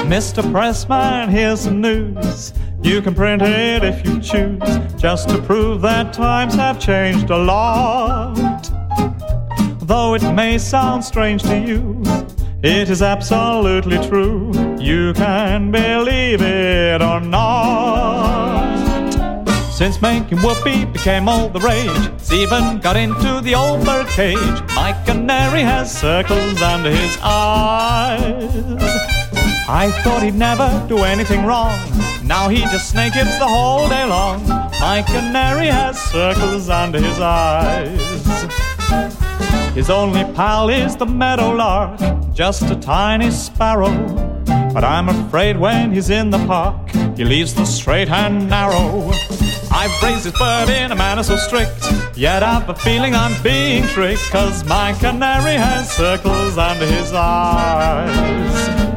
Mr. Pressman, here's some news. You can print it if you choose, just to prove that times have changed a lot. Though it may sound strange to you, it is absolutely true. You can believe it or not. Since making whoopee became all the rage, it's even got into the old bird cage. My canary has circles under his eyes. I thought he'd never do anything wrong. Now he just snake hips the whole day long. My canary has circles under his eyes. His only pal is the meadowlark, just a tiny sparrow. But I'm afraid when he's in the park, he leaves the straight and narrow. I've raised this bird in a manner so strict, yet I've a feeling I'm being tricked, 'cause my canary has circles under his eyes.